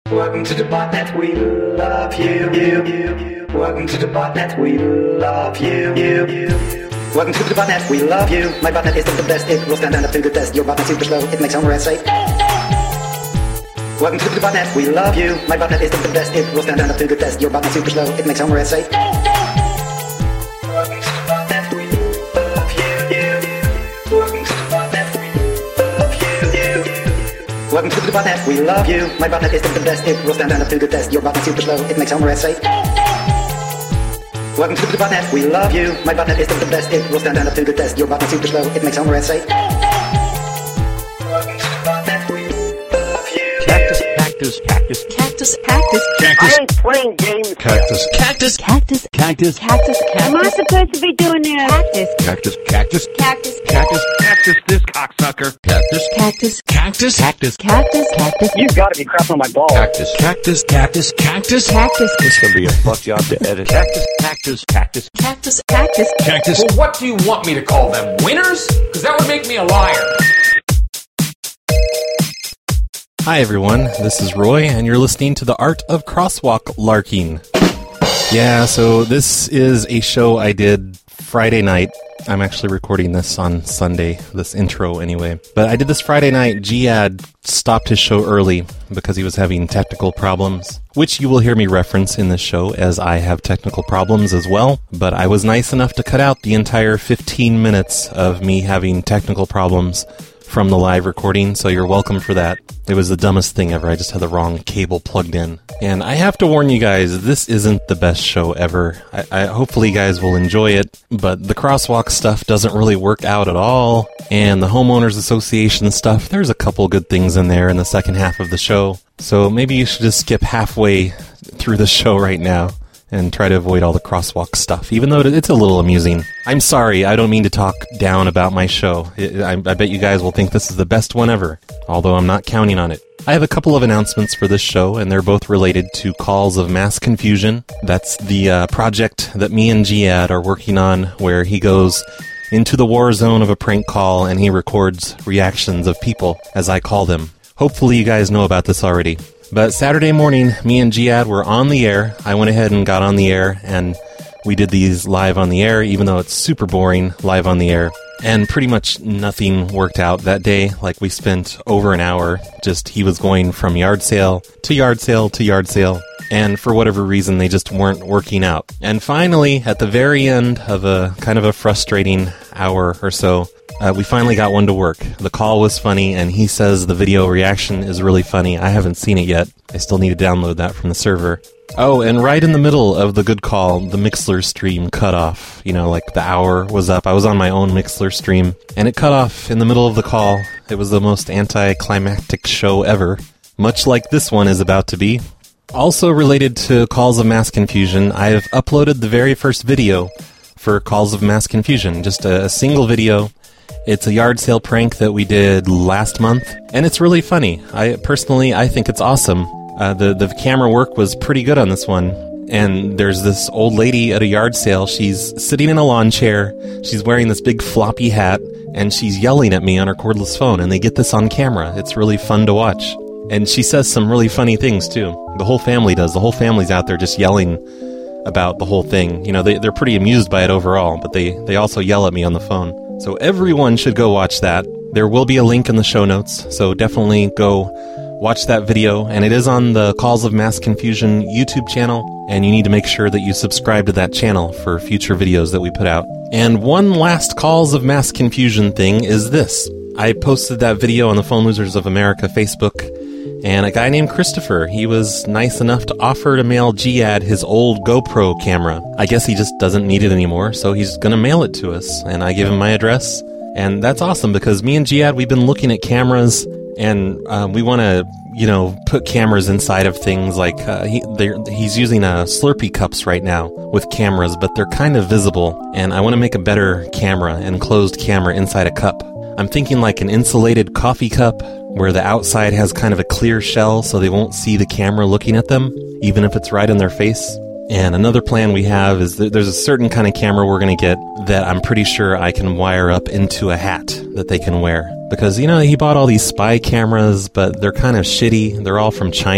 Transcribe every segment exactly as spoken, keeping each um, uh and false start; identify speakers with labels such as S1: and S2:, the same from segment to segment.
S1: Welcome to the botnet, we love you, you, you, you. Welcome to the botnet, we love you, you, you. Welcome to the botnet, we love you. My botnet is the best, it will stand up to the test. Your botnet super slow, it makes Homer S say. Welcome to the botnet, we love you. My botnet is the best, it will stand up to the test. Your botnet super slow, it makes Homer S say. Welcome to the botnet, we love you, you, you. Welcome to the botnet, we love you, you, you. Welcome to the botnet, we love you. My botnet is the best, it will stand up to the test. Your botnet super slow, it makes Homer S say. Welcome to the botnet, we love you. My botnet is the best, it will stand up to the test. Your botnet super slow, it makes Homer S say. Welcome to the botnet, we love you.
S2: Cactus, cactus, cactus,
S3: Cactus, cactus,
S2: cactus,
S4: I ain't playing games.
S2: cactus,
S3: cactus, cactus,
S2: cactus,
S3: cactus,
S5: Am I
S3: cactus,
S5: supposed to be doing this?
S3: cactus,
S2: cactus, cactus,
S3: cactus,
S2: cactus, cactus, this cocksucker, cactus,
S3: cactus,
S2: cactus, cactus,
S3: cactus, cactus,
S4: You gotta be crapping on my balls.
S2: cactus, cactus, cactus, cactus,
S3: cactus,
S2: This gonna be a fuck job to edit. Cactus, cactus, cactus,
S3: cactus, cactus,
S2: cactus.
S6: Well, what do you want me to call them? Winners? Because that would make me a liar.
S7: Hi everyone, this is Roy, and you're listening to The Art of Crosswalk Larking. Yeah, so this is a show I did Friday night. I'm actually recording this on Sunday, this intro anyway. But I did this Friday night. Jihad stopped his show early because he was having technical problems, which you will hear me reference in this show as I have technical problems as well. But I was nice enough to cut out the entire fifteen minutes of me having technical problems from the live recording, so you're welcome for that. It was the dumbest thing ever. I just had the wrong cable plugged in. And I have to warn you guys, this isn't the best show ever. I, I hopefully you guys will enjoy it, but the crosswalk stuff doesn't really work out at all. And the homeowners association stuff, there's a couple good things in there in the second half of the show. So maybe you should just skip halfway through the show right now and try to avoid all the crosswalk stuff, even though it's a little amusing. I'm sorry, I don't mean to talk down about my show. I, I bet you guys will think this is the best one ever, although I'm not counting on it. I have a couple of announcements for this show, and they're both related to Calls of Mass Confusion. That's the uh, project that me and Jihad are working on, where he goes into the war zone of a prank call and he records reactions of people as I call them. Hopefully you guys know about this already. But Saturday morning, me and Jihad were on the air. I went ahead and got on the air, and we did these live on the air, even though it's super boring live on the air. And pretty much nothing worked out that day. Like, we spent over an hour. Just, he was going from yard sale to yard sale to yard sale. And for whatever reason, they just weren't working out. And finally, at the very end of a kind of a frustrating hour or so, Uh, we finally got one to work. The call was funny, and he says the video reaction is really funny. I haven't seen it yet. I still need to download that from the server. Oh, and right in the middle of the good call, the Mixlr stream cut off. You know, like the hour was up. I was on my own Mixlr stream, and it cut off in the middle of the call. It was the most anticlimactic show ever, much like this one is about to be. Also related to Calls of Mass Confusion, I have uploaded the very first video for Calls of Mass Confusion. Just a, a single video. It's a yard sale prank that we did last month, and it's really funny. I personally, I think it's awesome. Uh, the the camera work was pretty good on this one. And there's this old lady at a yard sale. She's sitting in a lawn chair. She's wearing this big floppy hat, and she's yelling at me on her cordless phone. And they get this on camera. It's really fun to watch. And she says some really funny things too. The whole family does. The whole family's out there just yelling about the whole thing. You know, they they're pretty amused by it overall, but they they also yell at me on the phone. So everyone should go watch that. There will be a link in the show notes, so definitely go watch that video. And it is on the Calls of Mass Confusion YouTube channel, and you need to make sure that you subscribe to that channel for future videos that we put out. And one last Calls of Mass Confusion thing is this. I posted that video on the Phone Losers of America Facebook, and a guy named Christopher, he was nice enough to offer to mail Jihad his old GoPro camera. I guess he just doesn't need it anymore, so he's going to mail it to us. And I give him my address. And that's awesome, because me and Jihad, we've been looking at cameras, and uh, we want to, you know, put cameras inside of things. Like, uh, he, he's using uh, Slurpee cups right now with cameras, but they're kind of visible. And I want to make a better camera, an enclosed camera inside a cup. I'm thinking like an insulated coffee cup, where the outside has kind of a clear shell so they won't see the camera looking at them, even if it's right in their face. And another plan we have is that there's a certain kind of camera we're going to get that I'm pretty sure I can wire up into a hat that they can wear. Because, you know, he bought all these spy cameras, but they're kind of shitty. They're all from China.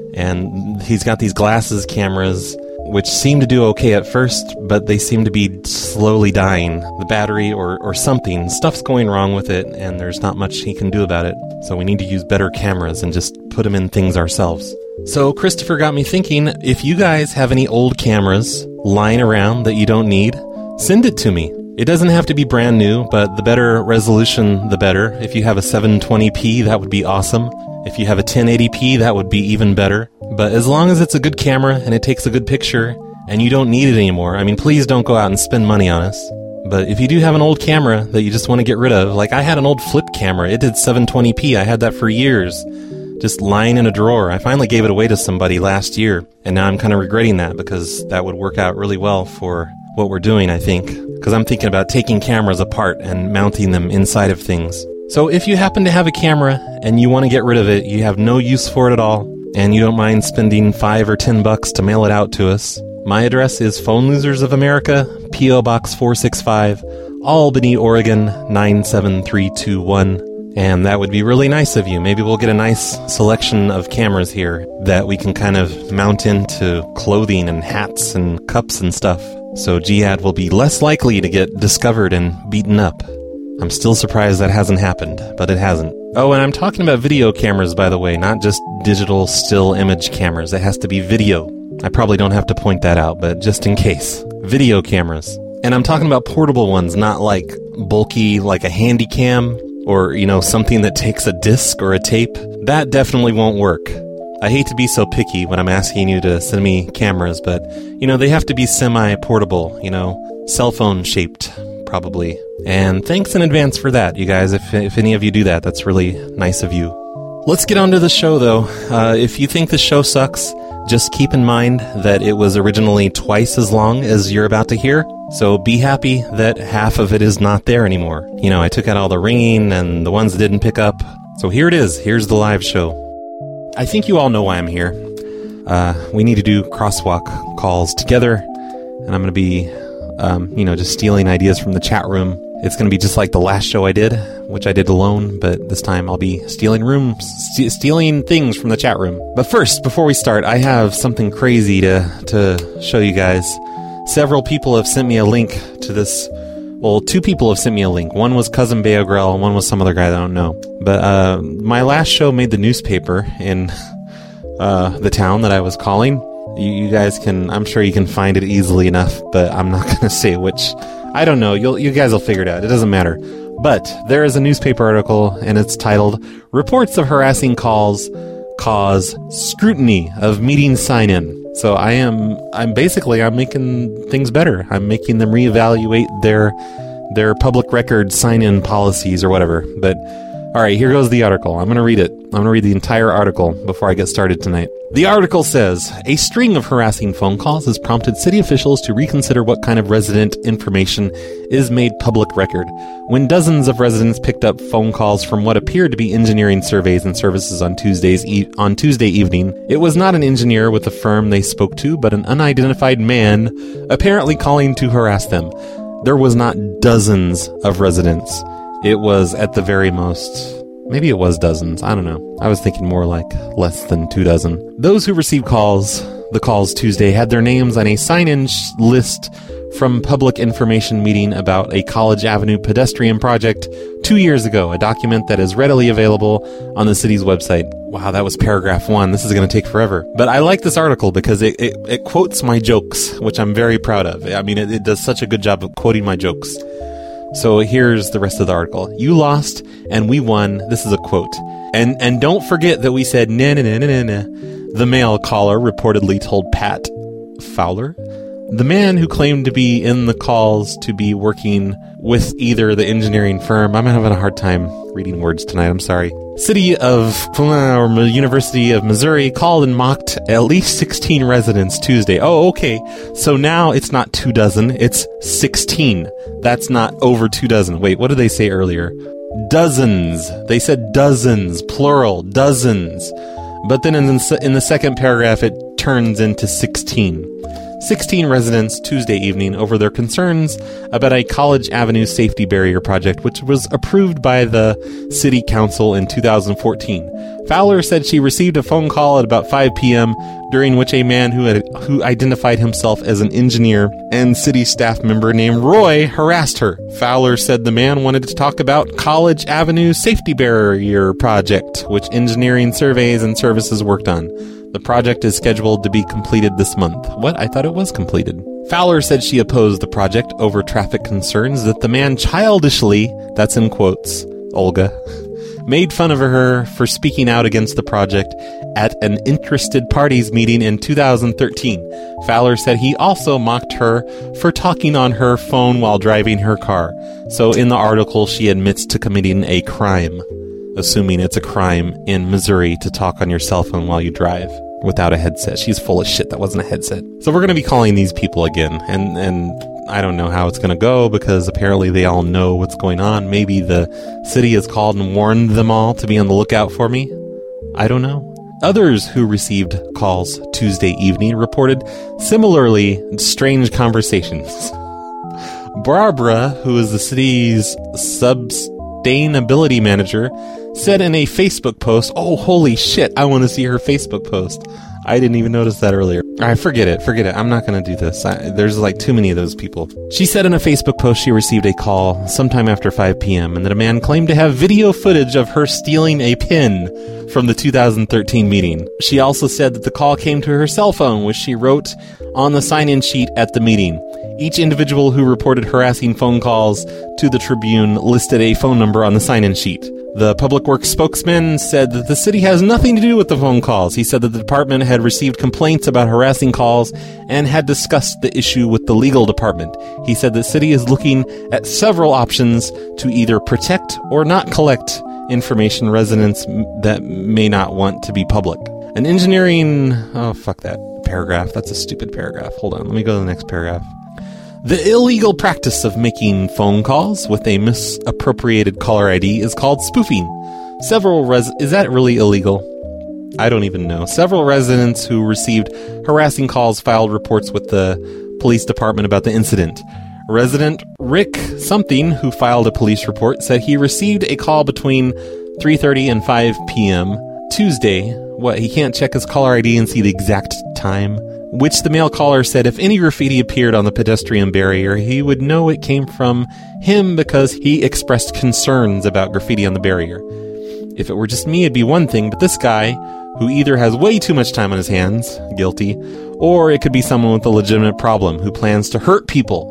S7: And he's got these glasses cameras, which seem to do okay at first, but they seem to be slowly dying. The battery or, or something, stuff's going wrong with it, and there's not much he can do about it. So we need to use better cameras and just put them in things ourselves. So Christopher got me thinking, if you guys have any old cameras lying around that you don't need, send it to me. It doesn't have to be brand new, but the better resolution, the better. If you have a seven twenty p, that would be awesome. If you have a ten eighty p, that would be even better. But as long as it's a good camera and it takes a good picture and you don't need it anymore, I mean, please don't go out and spend money on us. But if you do have an old camera that you just want to get rid of, like I had an old flip camera. It did seven twenty p. I had that for years, just lying in a drawer. I finally gave it away to somebody last year, and now I'm kind of regretting that because that would work out really well for what we're doing, I think. Because I'm thinking about taking cameras apart and mounting them inside of things. So if you happen to have a camera and you want to get rid of it, you have no use for it at all, and you don't mind spending five or ten bucks to mail it out to us, my address is Phone Losers of America, P O Box four six five, Albany, Oregon nine seven three two one. And that would be really nice of you. Maybe we'll get a nice selection of cameras here that we can kind of mount into clothing and hats and cups and stuff. So Jihad will be less likely to get discovered and beaten up. I'm still surprised that hasn't happened, but it hasn't. Oh, and I'm talking about video cameras, by the way, not just digital still image cameras. It has to be video. I probably don't have to point that out, but just in case. Video cameras. And I'm talking about portable ones, not like bulky, like a handy cam, or, you know, something that takes a disc or a tape. That definitely won't work. I hate to be so picky when I'm asking you to send me cameras, but, you know, they have to be semi-portable, you know, cell phone shaped, probably. And thanks in advance for that, you guys. If, if any of you do that, that's really nice of you. Let's get on to the show, though. Uh, if you think the show sucks, just keep in mind that it was originally twice as long as you're about to hear. So be happy that half of it is not there anymore. You know, I took out all the ringing and the ones that didn't pick up. So here it is. Here's the live show. I think you all know why I'm here. Uh, we need to do crosswalk calls together, and I'm going to be, um, you know, just stealing ideas from the chat room. It's going to be just like the last show I did, which I did alone, but this time I'll be stealing rooms, st- stealing things from the chat room. But first, before we start, I have something crazy to, to show you guys. Several people have sent me a link to this. Well, two people have sent me a link. One was Cousin Beogrel, and one was some other guy that I don't know. But uh, my last show made the newspaper in uh, the town that I was calling. You, you guys can, I'm sure you can find it easily enough, but I'm not going to say which. I don't know. You'll, you guys will figure it out. It doesn't matter. But there is a newspaper article, and it's titled, Reports of Harassing Calls Cause Scrutiny of Meeting Sign-In. So I am, I'm basically, I'm making things better. I'm making them reevaluate their, their public record sign-in policies or whatever. But, alright, here goes the article. I'm gonna read it. I'm gonna read the entire article before I get started tonight. The article says, a string of harassing phone calls has prompted city officials to reconsider what kind of resident information is made public record. When dozens of residents picked up phone calls from what appeared to be engineering surveys and services on Tuesday's e- on Tuesday evening, it was not an engineer with the firm they spoke to, but an unidentified man apparently calling to harass them. There was not dozens of residents. It was at the very most... Maybe it was dozens. I don't know. I was thinking more like less than two dozen. Those who received calls, the calls Tuesday, had their names on a sign-in sh- list from public information meeting about a College Avenue pedestrian project two years ago, a document that is readily available on the city's website. Wow, that was paragraph one. This is going to take forever. But I like this article because it, it, it quotes my jokes, which I'm very proud of. I mean, it, it does such a good job of quoting my jokes. So here's the rest of the article. You lost and we won. This is a quote. And and don't forget that we said na na na na na. The male caller reportedly told Pat Fowler, the man who claimed to be in the calls to be working with either the engineering firm. I'm having a hard time reading words tonight. I'm sorry. City of or University of Missouri called and mocked at least sixteen residents Tuesday. Oh, okay. So now it's not two dozen, it's sixteen. That's not over two dozen. Wait, what did they say earlier? Dozens. They said dozens, plural, dozens. But then in the, in the second paragraph, it turns into sixteen. sixteen residents Tuesday evening over their concerns about a College Avenue safety barrier project, which was approved by the City Council in two thousand fourteen. Fowler said she received a phone call at about five p.m., during which a man who had, who identified himself as an engineer and city staff member named Roy harassed her. Fowler said the man wanted to talk about College Avenue safety barrier project, which engineering surveys and services worked on. The project is scheduled to be completed this month. What? I thought it was completed. Fowler said she opposed the project over traffic concerns that the man childishly, that's in quotes, Olga, made fun of her for speaking out against the project at an interested parties meeting in two thousand thirteen. Fowler said he also mocked her for talking on her phone while driving her car. So in the article, she admits to committing a crime, assuming it's a crime in Missouri to talk on your cell phone while you drive without a headset. She's full of shit. That wasn't a headset. So we're going to be calling these people again, and and I don't know how it's going to go, because apparently they all know what's going on. Maybe the city has called and warned them all to be on the lookout for me. I don't know. Others who received calls Tuesday evening reported similarly strange conversations. Barbara, who is the city's sustainability manager, said in a Facebook post, oh, holy shit, I want to see her Facebook post. I didn't even notice that earlier. All right, forget it, forget it. I'm not going to do this. I, there's like too many of those people. She said in a Facebook post she received a call sometime after five p.m. and that a man claimed to have video footage of her stealing a pin from the two thousand thirteen meeting. She also said that the call came to her cell phone, which she wrote on the sign-in sheet at the meeting. Each individual who reported harassing phone calls to the Tribune listed a phone number on the sign-in sheet. The Public Works spokesman said that the city has nothing to do with the phone calls. He said that the department had received complaints about harassing calls and had discussed the issue with the legal department. He said the city is looking at several options to either protect or not collect information residents that may not want to be public. An engineering... Oh, fuck that paragraph. That's a stupid paragraph. Hold on. Let me go to the next paragraph. The illegal practice of making phone calls with a misappropriated caller I D is called spoofing. Several res... Is that really illegal? I don't even know. Several residents who received harassing calls filed reports with the police department about the incident. Resident Rick something, who filed a police report, said he received a call between three thirty and five p.m. Tuesday. What, he can't check his caller I D and see the exact time? Which the male caller said if any graffiti appeared on the pedestrian barrier, he would know it came from him because he expressed concerns about graffiti on the barrier. If it were just me, it'd be one thing, but this guy, who either has way too much time on his hands, guilty, or it could be someone with a legitimate problem who plans to hurt people.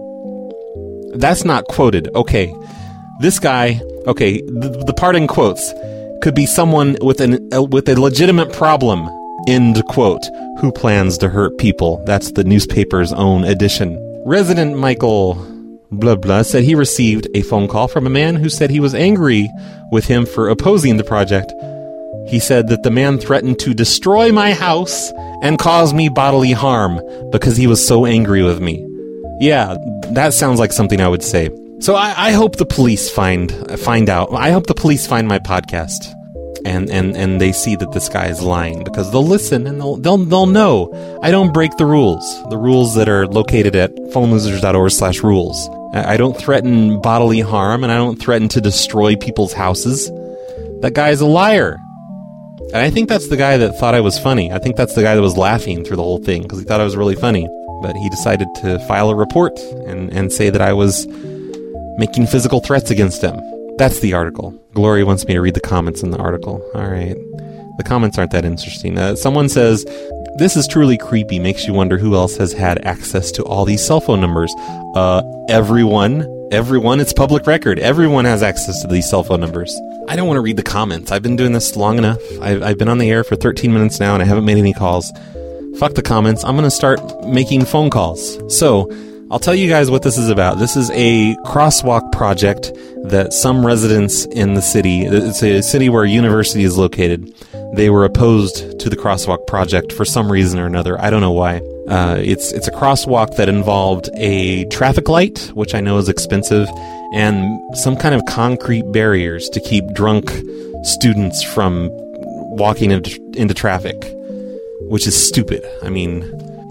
S7: That's not quoted. Okay, this guy, okay, the, the part in quotes, could be someone with an uh, with a legitimate problem, end quote, who plans to hurt people. That's the newspaper's own edition. Resident Michael blah blah said he received a phone call from a man who said he was angry with him for opposing the project. He said that the man threatened to destroy my house and cause me bodily harm because he was so angry with me. Yeah, that sounds like something I would say. So I, I hope the police find find out. I hope the police find my podcast, and, and, and they see that this guy is lying, because they'll listen and they'll they'll they'll know I don't break the rules. The rules that are located at phone losers dot org slash rules. I don't threaten bodily harm, and I don't threaten to destroy people's houses. That guy is a liar. And I think that's the guy that thought I was funny. I think that's the guy that was laughing through the whole thing because he thought I was really funny. But he decided to file a report and, and say that I was making physical threats against him. That's the article. Glory wants me to read the comments in the article. All right. The comments aren't that interesting. Uh, someone says, this is truly creepy. Makes you wonder who else has had access to all these cell phone numbers. Uh, everyone. Everyone. It's public record. Everyone has access to these cell phone numbers. I don't want to read the comments. I've been doing this long enough. I've, I've been on the air for thirteen minutes now, and I haven't made any calls. Fuck the comments. I'm going to start making phone calls. So, I'll tell you guys what this is about. This is a crosswalk project that some residents in the city, it's a city where a university is located, they were opposed to the crosswalk project for some reason or another. I don't know why. Uh, it's it's a crosswalk that involved a traffic light, which I know is expensive, and some kind of concrete barriers to keep drunk students from walking into, into traffic, which is stupid. I mean,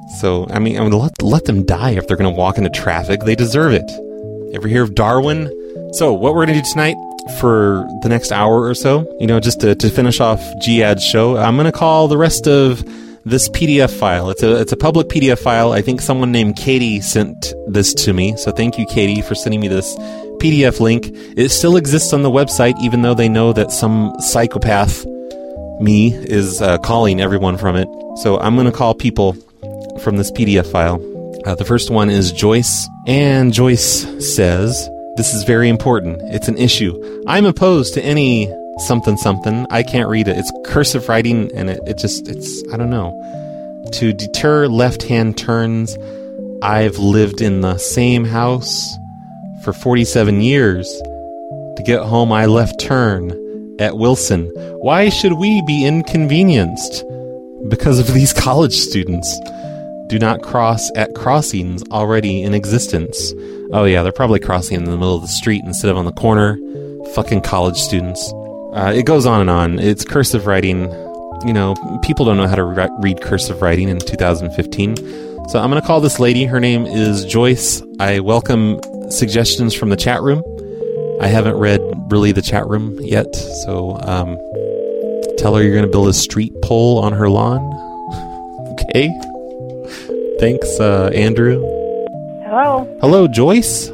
S7: So, I mean, I mean let, let them die if they're going to walk into traffic. They deserve it. Ever hear of Darwin? So, what we're going to do tonight for the next hour or so, you know, just to, to finish off G A D's show, I'm going to call the rest of this P D F file. It's a it's a public P D F file. I think someone named Katie sent this to me. So, thank you, Katie, for sending me this P D F link. It still exists on the website, even though they know that some psychopath, me, is uh, calling everyone from it. So, I'm going to call people from this P D F file. Uh, the first one is Joyce, and Joyce says, "This is very important. It's an issue. I'm opposed to any something something. I can't read it. It's cursive writing, and it, it just, it's, I don't know. To deter left-hand turns, I've lived in the same house for forty-seven years. To get home, I left turn at Wilson. Why should we be inconvenienced? Because of these college students. Do not cross at crossings already in existence." Oh yeah, they're probably crossing in the middle of the street instead of on the corner. Fucking college students. Uh, it goes on and on. It's cursive writing. You know, people don't know how to re- read cursive writing in two thousand fifteen. So I'm going to call this lady. Her name is Joyce. I welcome suggestions from the chat room. I haven't read really the chat room yet, so um, tell her you're going to build a street pole on her lawn. Okay. Thanks, uh, Andrew.
S5: Hello?
S7: Hello, Joyce?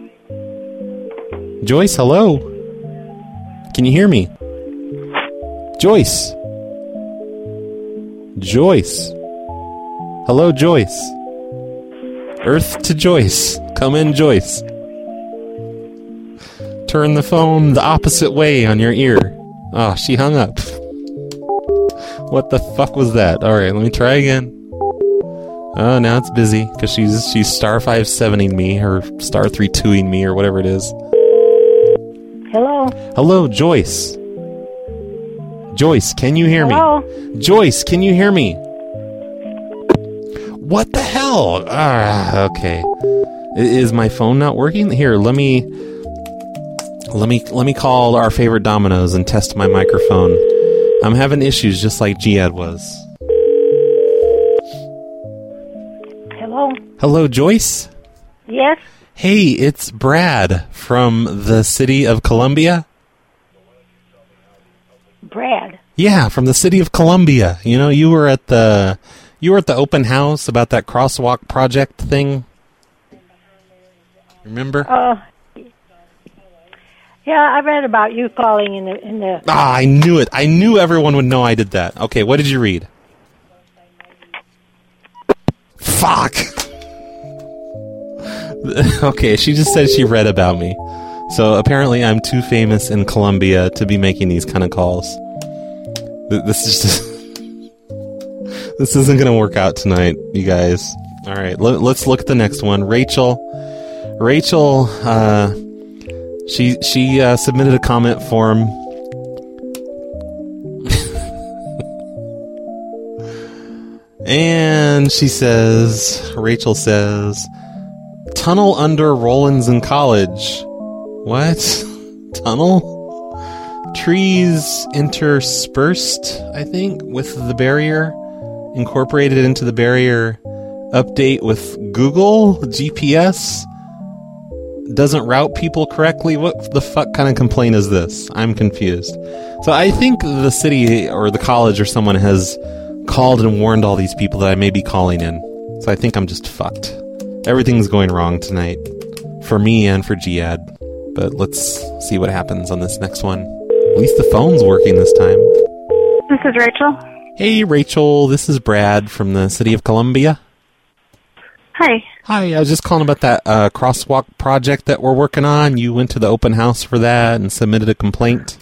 S7: Joyce, hello? Can you hear me? Joyce? Joyce? Hello, Joyce? Earth to Joyce. Come in, Joyce. Turn the phone the opposite way on your ear. Oh, she hung up. What the fuck was that? Alright, let me try again. Oh, now it's busy because she's she's star five sevening me or star three twoing me or whatever it is.
S5: Hello?
S7: Hello, Joyce. Joyce, can you hear
S5: Hello?
S7: me? Joyce, can you hear me? What the hell? Ah, okay. I- Is my phone not working? Here, let me let me let me call our favorite Domino's and test my microphone. I'm having issues just like G A D was.
S5: Hello?
S7: Hello, Joyce.
S5: Yes?
S7: Hey, it's Brad from the city of Columbia.
S5: Brad?
S7: Yeah, from the city of Columbia. You know, you were at the you were at the open house about that crosswalk project thing. Remember?
S5: Uh, yeah, I read about you calling in the... In the
S7: Ah, I knew it. I knew everyone would know I did that. Okay, what did you read? Fuck! Okay, she just said she read about me. So apparently I'm too famous in Colombia to be making these kind of calls. Th- This is just... This isn't going to work out tonight, you guys. Alright, let, let's look at the next one. Rachel. Rachel, uh... She, she uh, submitted a comment form. And she says... Rachel says... Tunnel under Rollins in College. What? Tunnel? Trees interspersed, I think, with the barrier. Incorporated into the barrier. Update with Google G P S. Doesn't route people correctly. What the fuck kind of complaint is this? I'm confused. So I think the city or the college or someone has called and warned all these people that I may be calling in. So I think I'm just fucked. Everything's going wrong tonight. For me and for G A D. But let's see what happens on this next one. At least the phone's working this time.
S8: This is Rachel.
S7: Hey, Rachel. This is Brad from the city of Columbia.
S8: Hi.
S7: Hi, I was just calling about that uh, crosswalk project that we're working on. You went to the open house for that and submitted a complaint.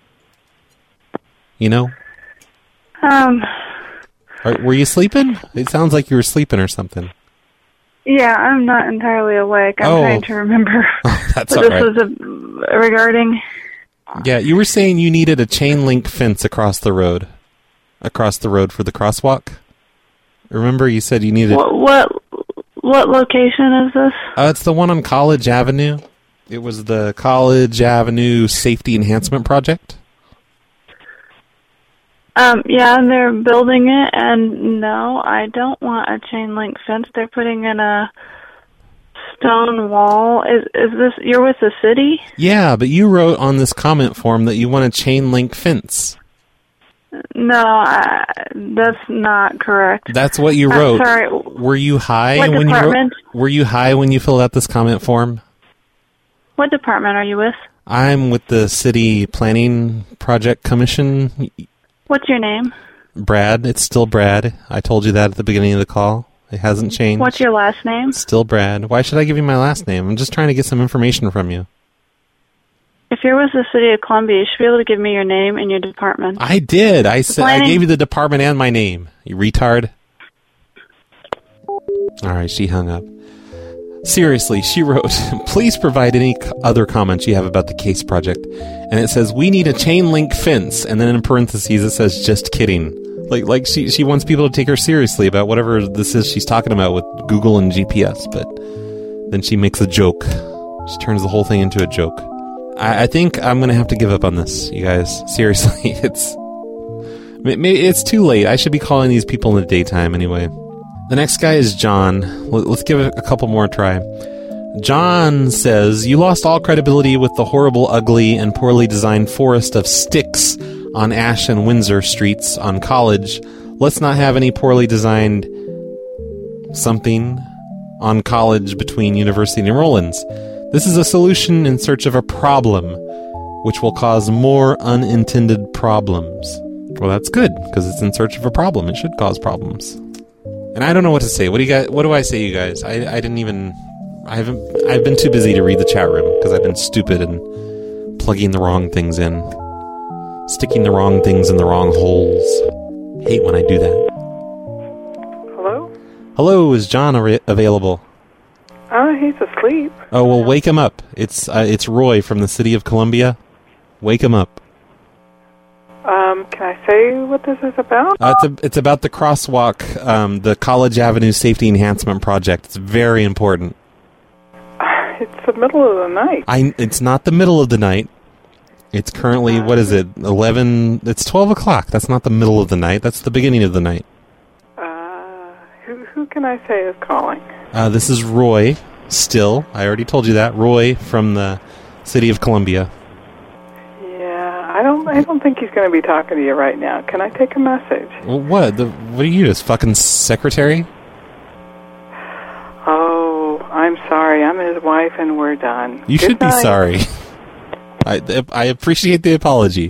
S7: You know?
S8: Um.
S7: Are, were you sleeping? It sounds like you were sleeping or something.
S8: Yeah, I'm not entirely awake. I'm
S7: Oh.
S8: trying to remember
S7: Oh, that's
S8: what
S7: all
S8: this
S7: right.
S8: was a, regarding.
S7: Yeah, you were saying you needed a chain link fence across the road. Across the road for the crosswalk? Remember you said you needed...
S8: What what, what location is this?
S7: Uh, it's the one on College Avenue. It was the College Avenue Safety Enhancement Project.
S8: Um, yeah, they're building it, and no, I don't want a chain link fence. They're putting in a stone wall. Is is this, you're with the city?
S7: Yeah, but you wrote on this comment form that you want a chain link fence.
S8: No, I, that's not correct.
S7: That's what you
S8: I'm
S7: wrote.
S8: sorry.
S7: Were you high
S8: What
S7: when you wrote,
S8: department?
S7: Were you high when you filled out this comment form?
S8: What department are you with?
S7: I'm with the City Planning Project Commission.
S8: What's your name?
S7: Brad. It's still Brad. I told you that at the beginning of the call. It hasn't changed.
S8: What's your last name?
S7: Still Brad. Why should I give you my last name? I'm just trying to get some information from you.
S8: If you're with the City of Columbia, you should be able to give me your name and your department.
S7: I did. I said I
S8: Planning-
S7: gave you the department and my name. You retard. All right, she hung up. Seriously, she wrote, please provide any c- other comments you have about the case project. And it says, we need a chain link fence. And then in parentheses, it says, just kidding. Like, like she, she wants people to take her seriously about whatever this is she's talking about with Google and G P S. But then she makes a joke. She turns the whole thing into a joke. I, I think I'm going to have to give up on this, you guys. Seriously, it's maybe it's too late. I should be calling these people in the daytime anyway. The next guy is John. Let's give it a couple more try. John says, you lost all credibility with the horrible, ugly, and poorly designed forest of sticks on Ash and Windsor streets on College. Let's not have any poorly designed something on College between University and New Orleans. This is a solution in search of a problem, which will cause more unintended problems. Well, that's good, because it's in search of a problem. It should cause problems. And I don't know what to say. What do you guys? What do I say, you guys? I, I didn't even. I haven't. I've been too busy to read the chat room because I've been stupid and plugging the wrong things in, sticking the wrong things in the wrong holes. Hate when I do that.
S9: Hello?
S7: Hello, is John ar- available?
S9: Oh, he's asleep.
S7: Oh well, wake him up. It's uh, it's Roy from the City of Columbia. Wake him up.
S9: Um, can I say what this is about?
S7: Uh, it's a, it's about the crosswalk, um, the College Avenue Safety Enhancement Project. It's very important.
S9: It's the middle of the night.
S7: I. It's not the middle of the night. It's currently, what is it, eleven... It's twelve o'clock. That's not the middle of the night. That's the beginning of the night.
S9: Uh, who, who can I say is calling?
S7: Uh, this is Roy, still. I already told you that. Roy from the City of Columbia.
S9: Yeah, I don't I don't think he's going to be talking to you right now. Can I take a message?
S7: Well, what? The, what are you, his fucking secretary?
S9: Oh, I'm sorry. I'm his wife and we're done.
S7: You
S9: Good
S7: should be
S9: night.
S7: sorry. I, I appreciate the apology.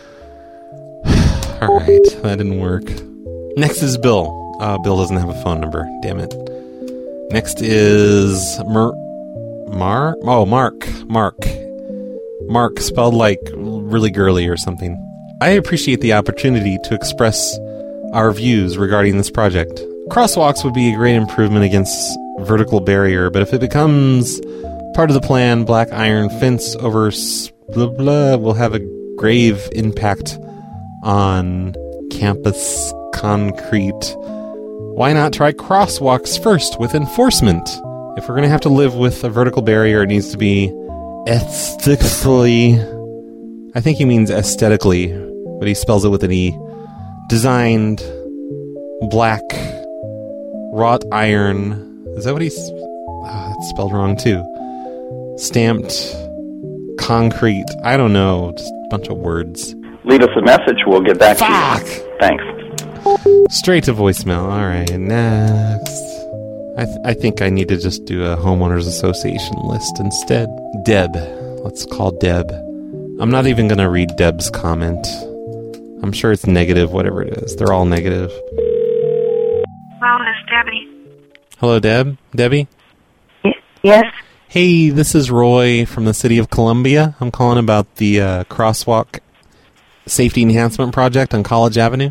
S7: All right, that didn't work. Next is Bill. Uh, Bill doesn't have a phone number. Damn it. Next is Mer... Mar? Oh, Mark. Mark. Mark, spelled like really girly or something. I appreciate the opportunity to express our views regarding this project. Crosswalks would be a great improvement against vertical barrier, but if it becomes part of the plan, black iron fence over s- blah blah will have a grave impact on campus concrete. Why not try crosswalks first with enforcement? If we're going to have to live with a vertical barrier, it needs to be aesthetically, I think he means aesthetically, but he spells it with an E, designed black wrought iron. Is that what he's... Oh, that's spelled wrong too. Stamped concrete. I don't know. Just a bunch of words.
S4: Leave us a message. We'll get back
S7: Fuck!
S4: to you. Thanks.
S7: Straight to voicemail. All right, next. I, th- I think I need to just do a homeowners association list instead. Deb. Let's call Deb. I'm not even going to read Deb's comment. I'm sure it's negative, whatever it is. They're all negative.
S10: Hello, this is Debbie.
S7: Hello, Deb? Debbie?
S10: Yes?
S7: Hey, this is Roy from the City of Columbia. I'm calling about the uh, Crosswalk Safety Enhancement Project on College Avenue.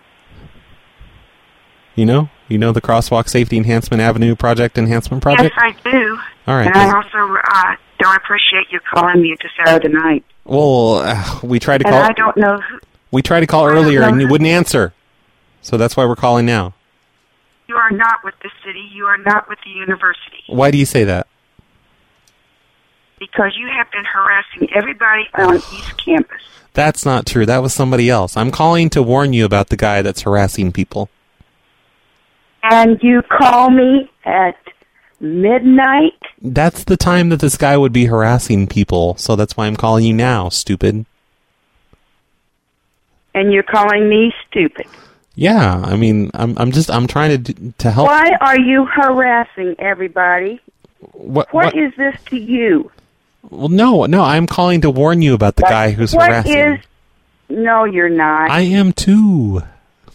S7: You know? You know the Crosswalk Safety Enhancement Avenue Project Enhancement Project?
S10: Yes, I do.
S7: All right.
S10: And I also uh, don't appreciate you calling me at this hour of the night.
S7: Well, uh, we tried to
S10: And
S7: call...
S10: I don't know who...
S7: We tried to call
S10: I don't
S7: earlier
S10: know
S7: and you
S10: who-
S7: wouldn't answer. So that's why we're calling now.
S10: You are not with the city. You are not with the university.
S7: Why do you say that?
S10: because you have been harassing everybody on East Campus.
S7: That's not true. That was somebody else. I'm calling to warn you about the guy that's harassing people.
S10: And you call me at midnight?
S7: That's the time that this guy would be harassing people, so that's why I'm calling you now, stupid.
S10: And you're calling me stupid.
S7: Yeah, I mean, I'm I'm just I'm trying to d- to help.
S10: Why are you harassing everybody?
S7: What,
S10: what,
S7: what
S10: is this to you?
S7: Well, no, no, I'm calling to warn you about the guy who's
S10: what
S7: harassing.
S10: Is, no, you're not.
S7: I am too.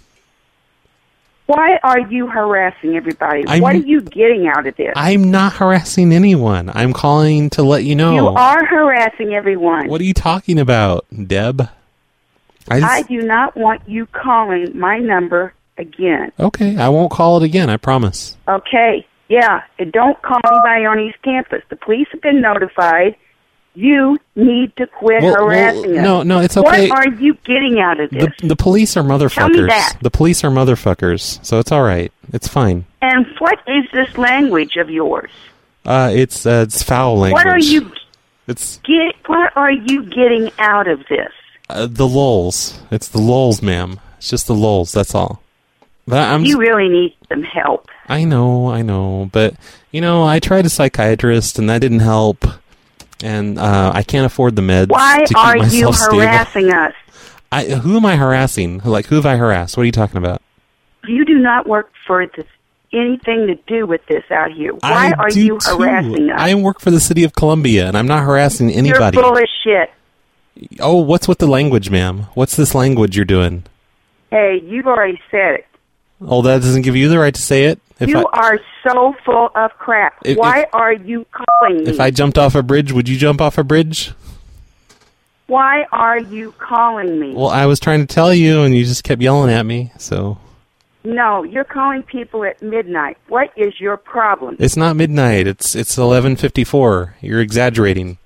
S10: Why are you harassing everybody?
S7: I'm,
S10: what are you getting out of this?
S7: I'm not harassing anyone. I'm calling to let you know.
S10: You are harassing everyone.
S7: What are you talking about, Deb? I, just,
S10: I do not want you calling my number again.
S7: Okay, I won't call it again, I promise.
S10: Okay, yeah, and don't call anybody on East Campus. The police have been notified. You need to quit
S7: well,
S10: harassing
S7: well,
S10: us.
S7: No, no, it's okay.
S10: What are you getting out of this?
S7: The, the police are motherfuckers.
S10: Tell me that.
S7: The police are motherfuckers, so it's all right. It's fine.
S10: And what is this language of yours?
S7: Uh, it's uh, it's foul language.
S10: What are you?
S7: It's
S10: get. What are you getting out of this?
S7: Uh, the lulz. It's the lulz, ma'am. It's just the lulz, that's all. But I'm
S10: you really need some help.
S7: I know, I know. But, you know, I tried a psychiatrist, and that didn't help. And uh, I can't afford the meds
S10: Why
S7: to keep
S10: are
S7: myself
S10: you
S7: stable.
S10: harassing us?
S7: I, who am I harassing? Like, who have I harassed? What are you talking about?
S10: You do not work for this, anything to do with this out here. Why
S7: I
S10: are
S7: do
S10: you
S7: too.
S10: harassing us?
S7: I work for the city of Columbia, and I'm not harassing anybody.
S10: You're full of shit.
S7: Oh, what's with the language, ma'am? What's this language you're doing?
S10: Hey, you've already said it.
S7: Oh, that doesn't give you the right to say it? If
S10: you
S7: I,
S10: are so full of crap.
S7: If,
S10: Why
S7: if,
S10: are you calling me?
S7: If I jumped off a bridge, would you jump off a bridge?
S10: Why are you calling me?
S7: Well, I was trying to tell you, and you just kept yelling at me, so...
S10: No, you're calling people at midnight. What is your problem?
S7: It's not midnight. It's it's eleven fifty-four. You're exaggerating.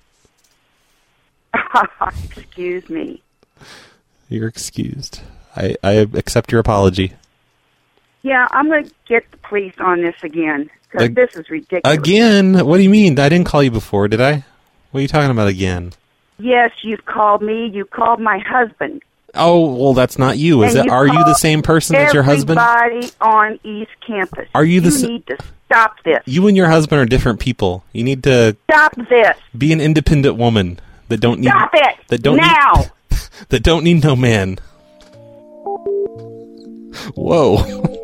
S10: Excuse me.
S7: You're excused. I, I accept your apology.
S10: Yeah, I'm going to get the police on this again, because
S7: Ag-
S10: this is ridiculous.
S7: Again? What do you mean? I didn't call you before, did I? What are you talking about again?
S10: Yes, you called me. You called my husband.
S7: Oh, well, that's not you. Is
S10: And
S7: it?
S10: you
S7: Are you the
S10: called
S7: same person as your husband?
S10: Everybody on East Campus.
S7: Are you the
S10: You
S7: s-
S10: need to stop this.
S7: You and your husband are different people. You need to
S10: Stop this.
S7: be an independent woman that don't need
S10: Stop it
S7: that don't
S10: now.
S7: need, that don't need no man. Whoa.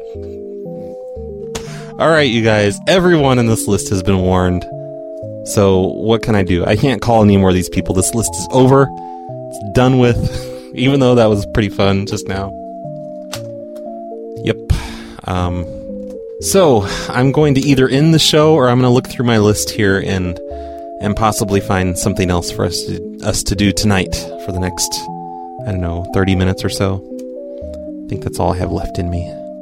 S7: All right, you guys. Everyone in this list has been warned. So what can I do? I can't call any more of these people. This list is over. It's done with. Even though that was pretty fun just now. Yep. Um, so I'm going to either end the show, or I'm going to look through my list here and and possibly find something else for us to, us to do tonight for the next, I don't know, thirty minutes or so. I think that's all I have left in me.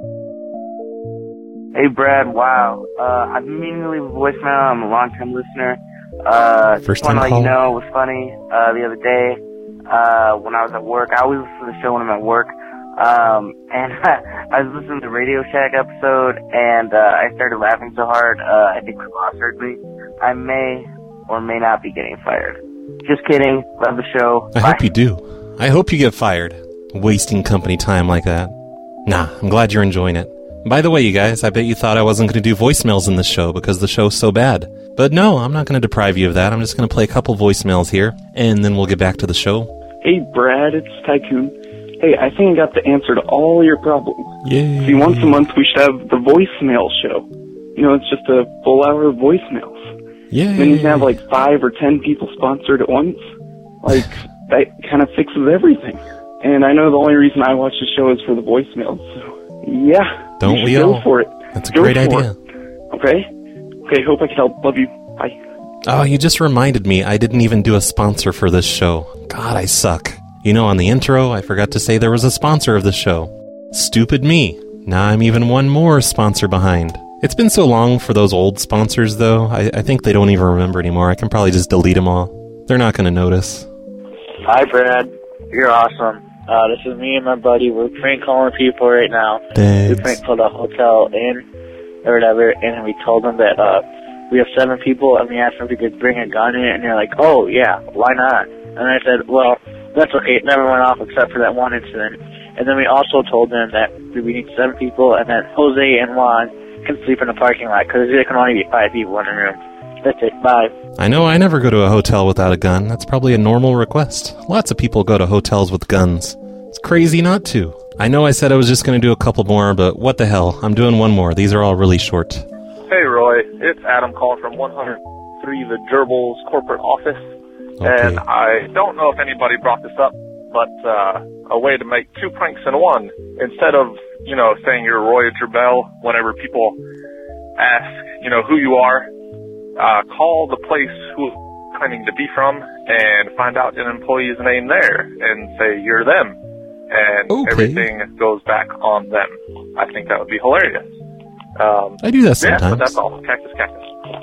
S11: Hey, Brad. Wow. Uh, I've been meaning to leave a voicemail. I'm a long-time listener. Uh,
S7: First
S11: just want to
S7: time
S11: let
S7: call?
S11: you know it was funny uh, the other day uh, when I was at work. I always listen to the show when I'm at work. Um, and I was listening to the Radio Shack episode, and uh, I started laughing so hard, uh, I think my boss heard me. I may or may not be getting fired. Just kidding. Love the show.
S7: I
S11: Bye.
S7: hope you do. I hope you get fired. Wasting company time like that. Nah, I'm glad you're enjoying it. By the way, you guys, I bet you thought I wasn't going to do voicemails in this show because the show's so bad. But no, I'm not going to deprive you of that. I'm just going to play a couple voicemails here, and then we'll get back to the show.
S12: Hey, Brad, it's Tycoon. Hey, I think I got the answer to all your problems.
S7: Yay.
S12: See, once a month we should have the voicemail show. You know, it's just a full hour of voicemails.
S7: Yeah.
S12: Then you can have like five or ten people sponsored at once. Like, that kind of fixes everything. And I know the only reason I watch the show is for the voicemails. So, yeah.
S7: Don't
S12: you
S7: we
S12: should
S7: all?
S12: Go for it.
S7: That's a
S12: Go
S7: great
S12: for
S7: idea.
S12: it. Okay? Okay, hope I can help. Love you. Bye.
S7: Oh, you just reminded me I didn't even do a sponsor for this show. God, I suck. You know, on the intro, I forgot to say there was a sponsor of the show. Stupid me. Now I'm even one more sponsor behind. It's been so long for those old sponsors, though. I, I think they don't even remember anymore. I can probably just delete them all. They're not going to notice.
S13: Hi, Brad. You're awesome. Uh, this is me and my buddy. We're prank calling people right now.
S7: Thanks.
S13: We prank called a Hotel Inn or whatever, and we told them that uh, we have seven people, and we asked them if we could bring a gun in, and they're like, oh, yeah, why not? And I said, well, that's okay. It never went off except for that one incident. And then we also told them that we need seven people, and that Jose and Juan can sleep in the parking lot, because there can only be five people in a room. That's it. Bye.
S7: I know I never go to a hotel without a gun. That's probably a normal request. Lots of people go to hotels with guns. It's crazy not to. I know I said I was just going to do a couple more, but what the hell? I'm doing one more. These are all really short.
S14: Hey, Roy. It's Adam calling from one oh three The Gerbils corporate office.
S7: Okay.
S14: And I don't know if anybody brought this up, but uh, a way to make two pranks in one. Instead of, you know, saying you're Roy Gerbel whenever people ask, you know, who you are, uh, call the place who you're claiming to be from and find out an employee's name there and say you're them. And
S7: okay.
S14: everything goes back on them. I think that would be hilarious. Um,
S7: I do that sometimes.
S14: Yeah, but that's all. Cactus, cactus.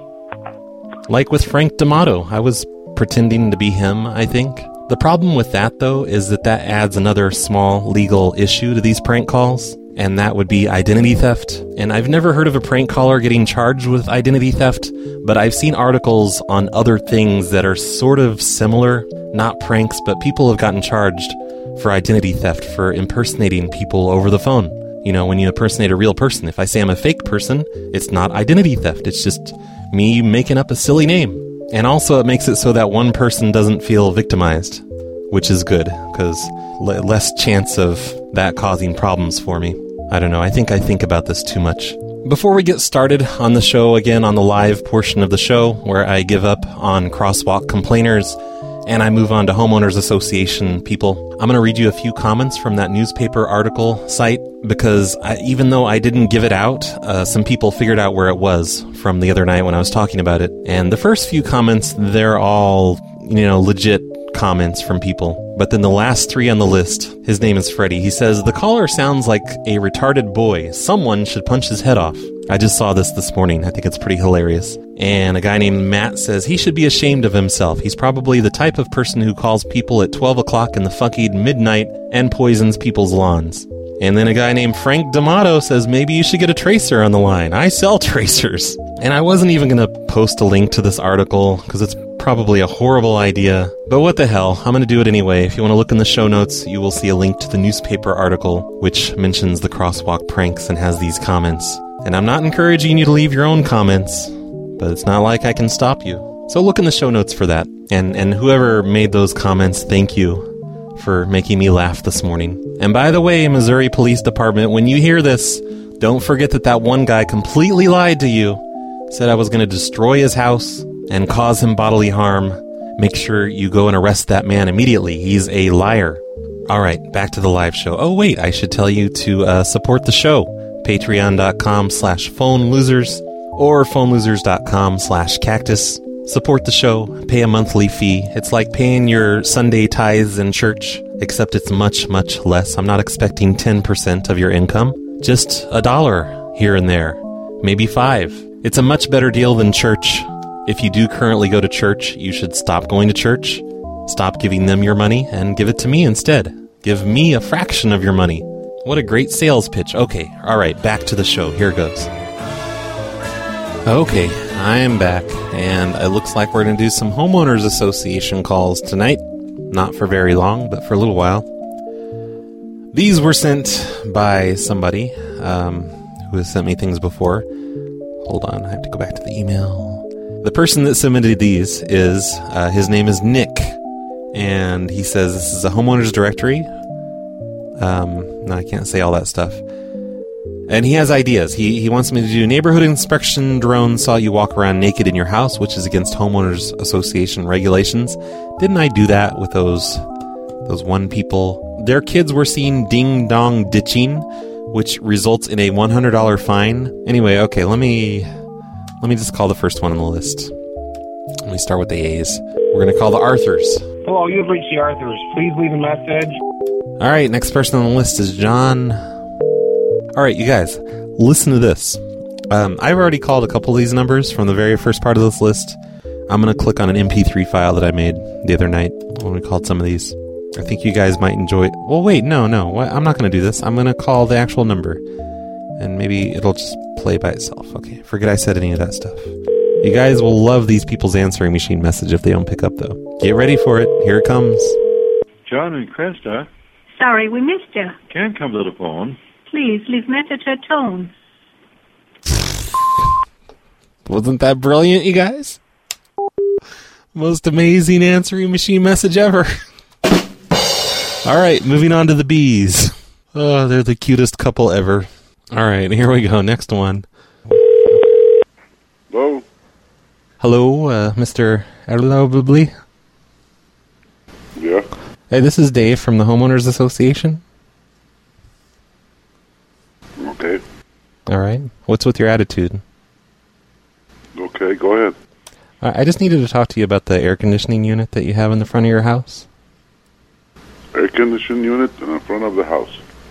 S7: Like with Frank D'Amato. I was pretending to be him, I think. The problem with that, though, is that that adds another small legal issue to these prank calls, and that would be identity theft. And I've never heard of a prank caller getting charged with identity theft, but I've seen articles on other things that are sort of similar, not pranks, but people have gotten charged for identity theft for impersonating people over the phone. You know, when you impersonate a real person, if I say I'm a fake person, it's not identity theft. It's just me making up a silly name. And also it makes it so that one person doesn't feel victimized, which is good, because l- less chance of that causing problems for me. I don't know, I think I think about this too much. Before we get started on the show, again, on the live portion of the show, where I give up on crosswalk complainers, and I move on to Homeowners Association people, I'm going to read you a few comments from that newspaper article site, because I, even though I didn't give it out, uh, some people figured out where it was from the other night when I was talking about it. And the first few comments, they're all, you know, legit comments from people. But then the last three on the list, his name is Freddie. He says, the caller sounds like a retarded boy. Someone should punch his head off. I just saw this this morning. I think it's pretty hilarious. And a guy named Matt says he should be ashamed of himself. He's probably the type of person who calls people at twelve o'clock in the fucking midnight and poisons people's lawns. And then a guy named Frank D'Amato says maybe you should get a tracer on the line. I sell tracers. And I wasn't even going to post a link to this article because it's probably a horrible idea. But what the hell, I'm going to do it anyway. If you want to look in the show notes, you will see a link to the newspaper article, which mentions the crosswalk pranks and has these comments. And I'm not encouraging you to leave your own comments, but it's not like I can stop you. So look in the show notes for that. And and whoever made those comments, thank you for making me laugh this morning. And by the way, Missouri Police Department, when you hear this, don't forget that that one guy completely lied to you, said I was going to destroy his house and cause him bodily harm. Make sure you go and arrest that man immediately. He's a liar. All right, back to the live show. Oh, wait, I should tell you to uh, support the show. Patreon.com slash phone losers or phonelosers.com slash cactus. Support the show, pay a monthly fee. It's like paying your Sunday tithes in church, except it's much, much less. I'm not expecting ten percent of your income, just a dollar here and there, maybe five. It's a much better deal than church. If you do currently go to church, you should stop going to church, stop giving them your money, and give it to me instead. Give me a fraction of your money. What a great sales pitch. Okay, all right, back to the show. Here goes. Okay, I am back, and it looks like we're going to do some Homeowners Association calls tonight. Not for very long, but for a little while. These were sent by somebody um, who has sent me things before. Hold on, I have to go back to the email. The person that submitted these is, uh, his name is Nick, and he says this is a homeowners directory. Um, no, I can't say all that stuff. And he has ideas. He he wants me to do neighborhood inspection drone saw you walk around naked in your house, which is against Homeowners Association regulations. Didn't I do that with those those one people? Their kids were seen ding-dong ditching, which results in a one hundred dollars fine. Anyway, okay, let me let me just call the first one on the list. Let me start with the A's. We're going to call the Arthurs.
S15: Hello, you've reached the Arthurs. Please leave a message.
S7: All right, next person on the list is John. All right, you guys, listen to this. Um, I've already called a couple of these numbers from the very first part of this list. I'm going to click on an M P three file that I made the other night when we called some of these. I think you guys might enjoy it. Well, wait, no, no. What? I'm not going to do this. I'm going to call the actual number, and maybe it'll just play by itself. Okay, forget I said any of that stuff. You guys will love these people's answering machine message if they don't pick up, though. Get ready for it. Here it comes.
S16: John and Krista.
S17: Sorry, we missed you.
S16: Can't come to the phone.
S17: Please leave message at tone.
S7: Wasn't that brilliant, you guys? Most amazing answering machine message ever. All right, moving on to the bees. Oh, they're the cutest couple ever. All right, here we go. Next one.
S18: Hello?
S7: Hello, uh, Mister Erlobly?
S18: Yeah?
S7: Hey, this is Dave from the Homeowners Association.
S18: Okay.
S7: All right. What's with your attitude?
S18: Okay, go ahead.
S7: I I just needed to talk to you about the air conditioning unit that you have in the front of your house.
S18: Air conditioning unit in the front of the house.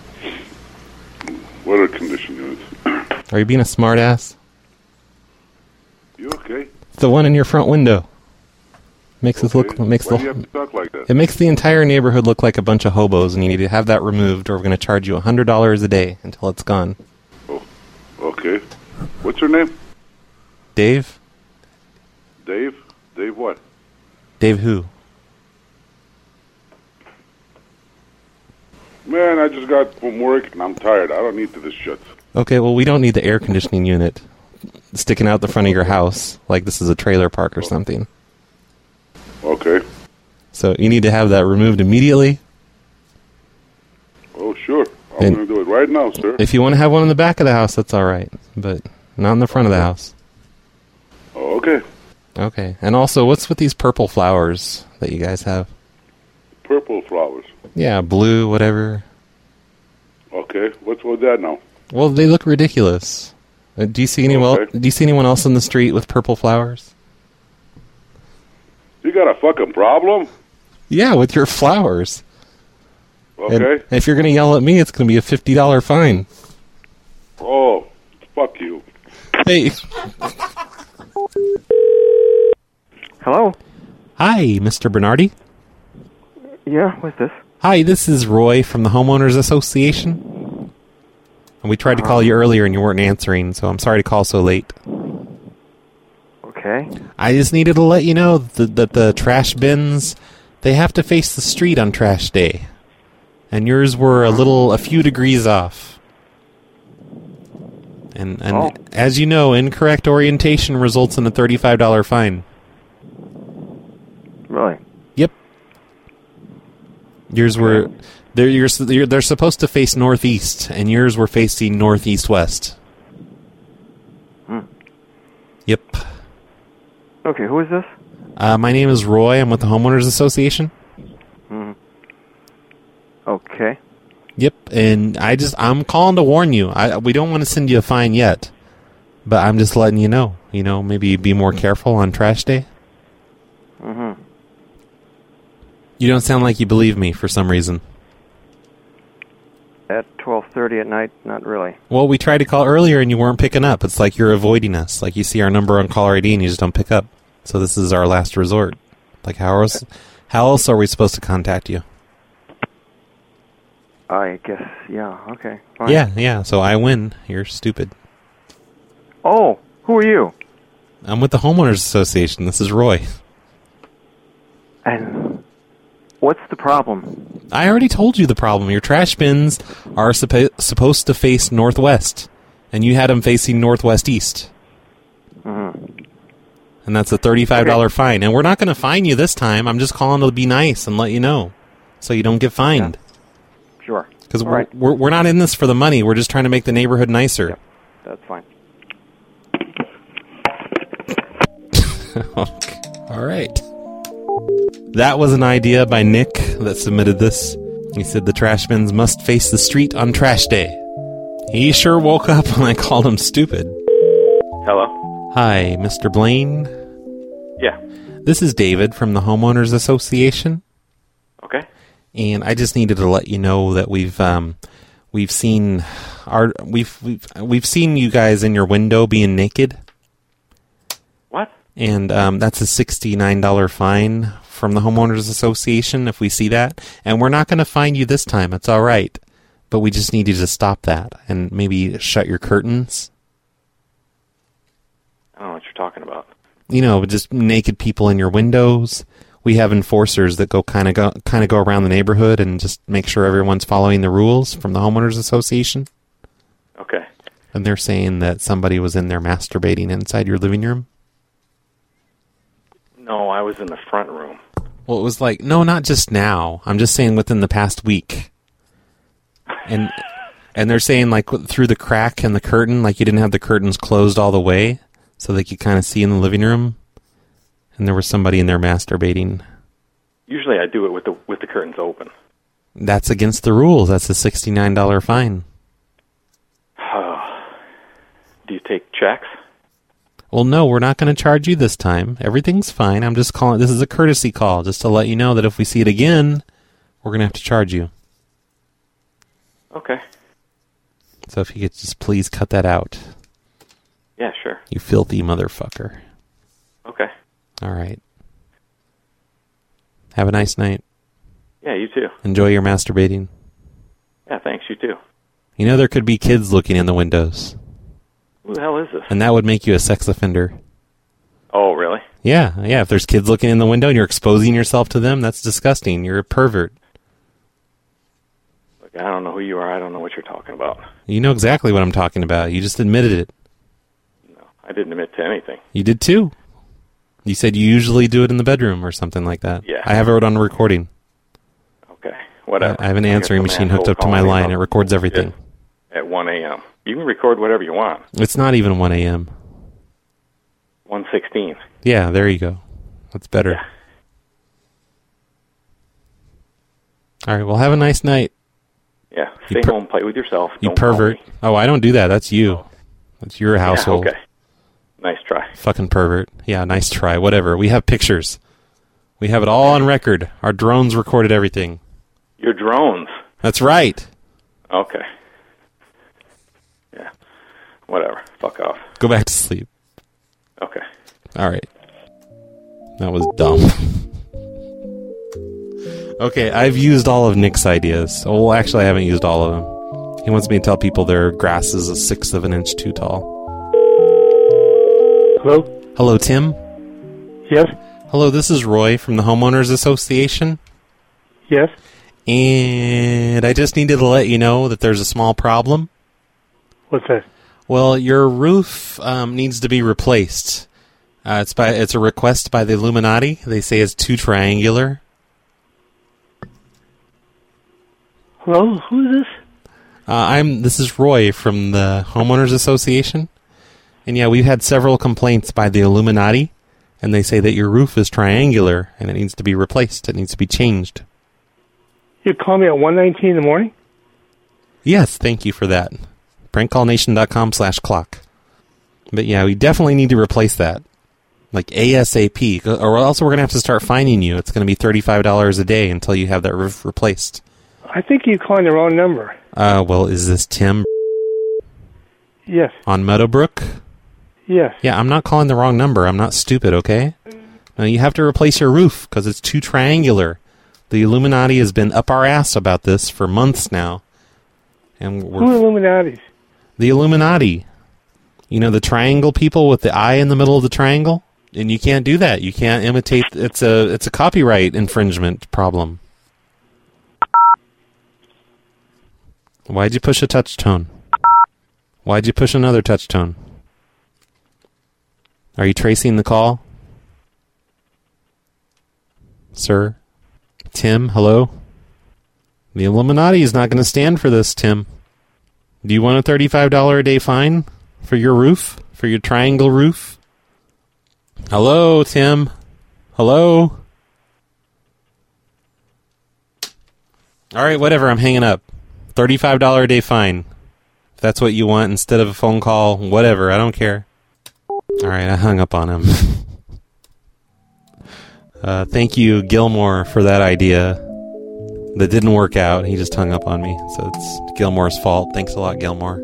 S18: What air conditioning unit?
S7: Are you being a smartass?
S18: You okay?
S7: It's the one in your front window. Makes us look. Makes
S18: Why
S7: the.
S18: do you have to talk like that?
S7: It makes the entire neighborhood look like a bunch of hobos, and you need to have that removed, or we're going to charge you a hundred dollars a day until it's gone.
S18: Okay. What's your name?
S7: Dave.
S18: Dave? Dave what?
S7: Dave who?
S18: Man, I just got from work and I'm tired. I don't need this shit.
S7: Okay, well, we don't need the air conditioning unit sticking out the front of your house like this is a trailer park or something.
S18: Okay.
S7: So you need to have that removed immediately.
S18: Oh, sure. I'm
S7: And-
S18: going to do it right now, sir.
S7: If you want to have one in the back of the house, that's all right, but not in the front of the house.
S18: Oh, okay.
S7: Okay. And also, what's with these purple flowers that you guys have?
S18: Purple flowers.
S7: Yeah, blue, whatever.
S18: Okay. What's with that now?
S7: Well, they look ridiculous. Uh, do you see anyone?
S18: Okay.
S7: Do you see anyone else in the street with purple flowers?
S18: You got a fucking problem?
S7: Yeah, with your flowers.
S18: Okay.
S7: And if you're going to yell at me, it's going to be a fifty dollars fine.
S18: Oh, fuck you.
S7: Hey.
S19: Hello?
S7: Hi, Mister Bernardi.
S19: Yeah, what's this?
S7: Hi, this is Roy from the Homeowners Association. And we tried to call you earlier and you weren't answering, so I'm sorry to call so late.
S19: Okay.
S7: I just needed to let you know that, that the trash bins, they have to face the street on trash day. And yours were a little, a few degrees off. And, and
S19: Oh.
S7: as you know, incorrect orientation results in a thirty-five dollars fine.
S19: Really?
S7: Yep. Yours were, they're, you're, you're, they're supposed to face northeast, and yours were facing northeast-west.
S19: Hmm.
S7: Yep.
S19: Okay, who is this?
S7: Uh, my name is Roy. I'm with the Homeowners Association.
S19: Hmm. Okay.
S7: Yep, and I just, I'm calling to warn you. I, we don't want to send you a fine yet, but I'm just letting you know. You know, maybe be more careful on trash day.
S19: Mm-hmm.
S7: You don't sound like you believe me for some reason.
S19: At twelve thirty at night, not really.
S7: Well, we tried to call earlier and you weren't picking up. It's like you're avoiding us. Like you see our number on caller I D and you just don't pick up. So this is our last resort. Like how else, how else are we supposed to contact you?
S19: I guess, yeah, okay, fine.
S7: Yeah, yeah, so I win. You're stupid.
S19: Oh, who are you?
S7: I'm with the Homeowners Association. This is Roy.
S19: And what's the problem?
S7: I already told you the problem. Your trash bins are suppo- supposed to face northwest, and you had them facing northwest east.
S19: Mm-hmm.
S7: And that's a thirty-five dollars fine. And we're not going to fine you this time. I'm just calling to be nice and let you know so you don't get fined.
S19: Sure.
S7: Because
S19: All
S7: we're,
S19: right.
S7: we're, we're not in this for the money. We're just trying to make the neighborhood nicer.
S19: That's fine.
S7: Okay. All right. That was an idea by Nick that submitted this. He said the trash bins must face the street on trash day. He sure woke up when I called him stupid.
S20: Hello?
S7: Hi, Mister Blaine.
S20: Yeah.
S7: This is David from the Homeowners Association.
S20: Okay.
S7: And I just needed to let you know that we've um, we've seen our we've we've we've seen you guys in your window being naked.
S20: What?
S7: And um, that's a sixty-nine dollars fine from the Homeowners Association if we see that. And we're not going to fine you this time. It's all right. But we just need you to stop that and maybe shut your curtains.
S20: I don't know what you're talking about.
S7: you know, just naked people in your windows. We have enforcers that go kind of go kind of go around the neighborhood and just make sure everyone's following the rules from the homeowners association.
S20: Okay.
S7: And they're saying that somebody was in there masturbating inside your living room.
S20: No, I was in the front room.
S7: Well, it was like, no, not just now. I'm just saying within the past week. And and they're saying like through the crack in the curtain, like you didn't have the curtains closed all the way so they could kind of see in the living room. And there was somebody in there masturbating.
S20: Usually I do it with the with the curtains open.
S7: That's against the rules. That's a sixty-nine dollars fine.
S20: Do you take checks?
S7: Well, no, we're not going to charge you this time. Everything's fine. I'm just calling. This is a courtesy call just to let you know that if we see it again, we're going to have to charge you.
S20: Okay.
S7: So if you could just please cut that out.
S20: Yeah, sure.
S7: You filthy motherfucker.
S20: Okay.
S7: All right. Have a nice night.
S20: Yeah, you too.
S7: Enjoy your masturbating.
S20: Yeah, thanks, you too.
S7: You know there could be kids looking in the windows.
S20: Who the hell is this?
S7: And that would make you a sex offender.
S20: Oh, really?
S7: Yeah, yeah. If there's kids looking in the window and you're exposing yourself to them, that's disgusting. You're a pervert.
S20: Look, I don't know who you are. I don't know what you're talking about.
S7: You know exactly what I'm talking about. You just admitted it.
S20: No, I didn't admit to anything.
S7: You did too. You said you usually do it in the bedroom or something like that.
S20: Yeah.
S7: I have it on recording.
S20: Okay, whatever.
S7: I have an
S20: I got
S7: answering
S20: some
S7: machine hooked
S20: asshole
S7: up to my
S20: calling me
S7: line.
S20: up
S7: It records everything.
S20: At one a.m. You can record whatever you want.
S7: It's not even one a.m.
S20: one sixteen.
S7: Yeah, there you go. That's better.
S20: Yeah.
S7: All right, well, have a nice night.
S20: Yeah, stay
S7: per-
S20: home, play with yourself.
S7: You
S20: Don't call
S7: pervert.
S20: me.
S7: Oh, I don't do that. That's you. That's your household.
S20: Yeah, okay. Nice try.
S7: Fucking pervert. Yeah, nice try. Whatever. We have pictures. We have it all on record. Our drones recorded everything.
S20: Your drones?
S7: That's right.
S20: Okay. Yeah. Whatever. Fuck off.
S7: Go back to sleep.
S20: Okay.
S7: All right. That was dumb. Okay, I've used all of Nick's ideas. Oh, well, actually, I haven't used all of them. He wants me to tell people their grass is a sixth of an inch too tall.
S15: Hello?
S7: Hello, Tim?
S15: Yes?
S7: Hello, this is Roy from the Homeowners Association.
S15: Yes?
S7: And I just needed to let you know that there's a small problem.
S15: What's that?
S7: Well, your roof um, needs to be replaced. Uh, it's by it's a request by the Illuminati. They say it's too triangular.
S15: Hello? Who is this?
S7: Uh, I'm. This is Roy from the Homeowners Association. And yeah, we've had several complaints by the Illuminati, and they say that your roof is triangular and it needs to be replaced. It needs to be changed.
S15: You call me at one nineteen in the morning?
S7: Yes, thank you for that. prankcallnation.com slash clock. But yeah, we definitely need to replace that. Like ASAP, or else we're going to have to start fining you. It's going to be thirty-five dollars a day until you have that roof replaced.
S15: I think you're calling the wrong number.
S7: Uh, well, is this Tim?
S15: Yes.
S7: On Meadowbrook?
S15: Yes.
S7: Yeah, I'm not calling the wrong number. I'm not stupid, okay? Now, you have to replace your roof because it's too triangular. The Illuminati has been up our ass about this for months now. And we're
S15: Who are Illuminatis?
S7: The Illuminati. You know, the triangle people with the eye in the middle of the triangle? And you can't do that. You can't imitate. It's a it's a copyright infringement problem. Why'd you push a touch tone? Why'd you push another touch tone? Are you tracing the call? Sir? Tim, hello? The Illuminati is not going to stand for this, Tim. Do you want a thirty-five dollars a day fine for your roof? For your triangle roof? Hello, Tim? Hello? Alright, whatever, I'm hanging up. thirty-five dollars a day fine. If that's what you want instead of a phone call, whatever, I don't care. Alright, I hung up on him. uh, thank you, Gilmore, for that idea. That didn't work out. He just hung up on me. So it's Gilmore's fault. Thanks a lot, Gilmore.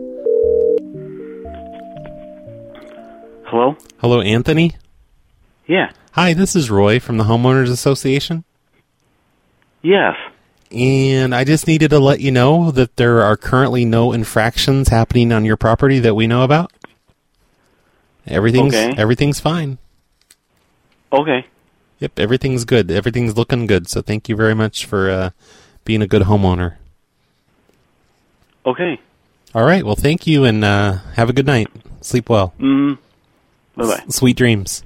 S13: Hello?
S7: Hello, Anthony?
S13: Yeah.
S7: Hi, this is Roy from the Homeowners Association.
S13: Yes.
S7: And I just needed to let you know that there are currently no infractions happening on your property that we know about. Everything's
S13: Okay.
S7: everything's fine.
S21: Okay.
S7: Yep, everything's good. Everything's looking good. So thank you very much for uh, being a good homeowner.
S21: Okay.
S7: All right. Well, thank you, and uh, have a good night. Sleep well.
S21: Mm. Bye-bye.
S7: S- sweet dreams.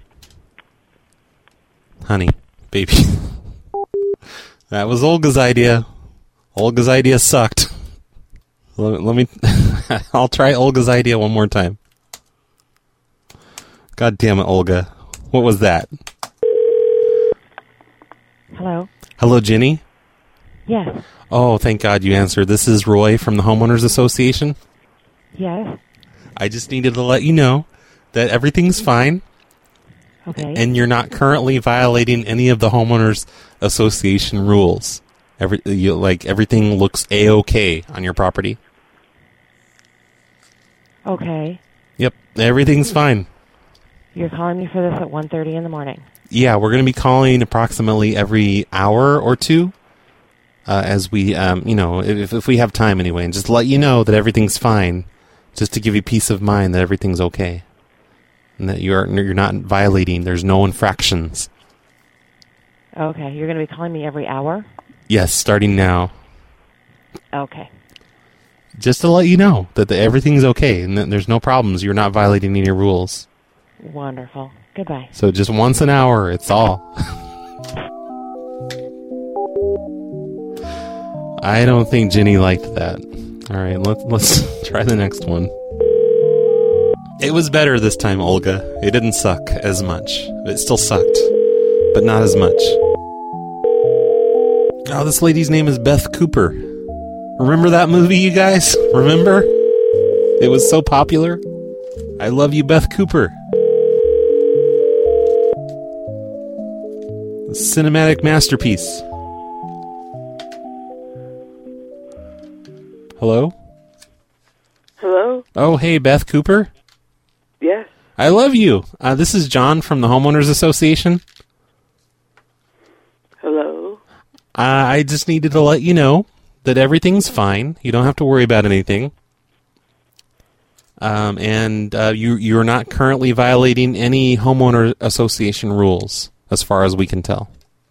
S7: Honey, baby. That was Olga's idea. Olga's idea sucked. Let, let me... I'll try Olga's idea one more time. God damn it, Olga. What was that?
S22: Hello?
S7: Hello, Ginny?
S22: Yes.
S7: Oh, thank God you answered. This is Roy from the Homeowners Association.
S22: Yes.
S7: I just needed to let you know that everything's fine.
S22: Okay.
S7: And you're not currently violating any of the Homeowners Association rules. Every you, like everything looks A-okay on your property.
S22: Okay.
S7: Yep, everything's fine.
S22: You're calling me for this at one thirty in the morning.
S7: Yeah, we're going to be calling approximately every hour or two, uh, as we, um, you know, if, if we have time anyway, and just let you know that everything's fine, just to give you peace of mind that everything's okay, and that you're you're not violating. There's no infractions.
S22: Okay. You're going to be calling me every hour?
S7: Yes, starting now.
S22: Okay.
S7: Just to let you know that the, everything's okay and that there's no problems. You're not violating any rules.
S22: Wonderful. Goodbye.
S7: So just once an hour, it's all. I don't think Ginny liked that. All right, let's let's try the next one. It was better this time, Olga. It didn't suck as much. It still sucked, but not as much. Oh, this lady's name is Beth Cooper. Remember that movie, you guys? Remember? It was so popular. I love you, Beth Cooper. A cinematic masterpiece. Hello?
S23: Hello?
S7: Oh, hey, Beth Cooper?
S23: Yes.
S7: I love you. Uh, this is John from the Homeowners Association.
S23: Hello?
S7: Uh, I just needed to let you know that everything's fine. You don't have to worry about anything. Um, and uh, you, you're not currently violating any homeowner association rules, as far as we can tell.